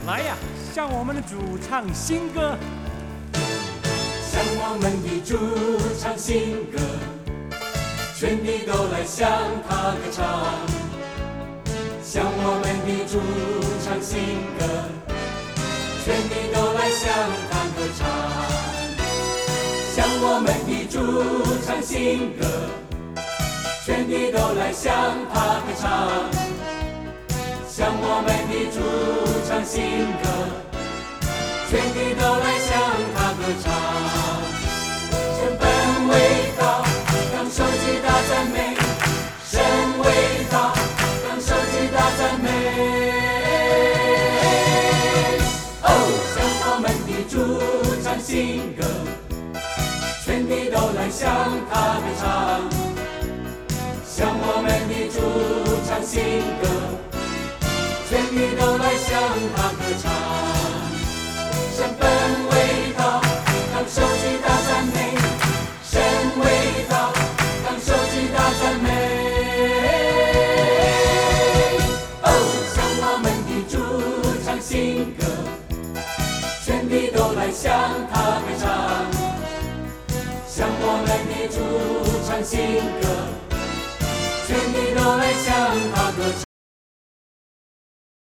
来呀，向我们的主唱新歌。 向我们的主唱新歌，全地都来向他歌唱。向我们的主唱新歌，全地都来向他歌唱。向我们的主唱新歌，全地都来向他歌唱。向我们的主唱新歌，全地都来向他歌唱。神本伟大，当受极大赞美；神伟大，当受极大赞美。哦，向我们的主唱新歌，全地都来向他歌唱。向我们的主唱新歌，全地都来向他歌唱。神本伟大，当受极大赞美；神伟大，当受极大赞美。哦，向我们的主唱新歌，全地都来向他歌唱。向我们的主唱新歌，全地都来向他歌唱。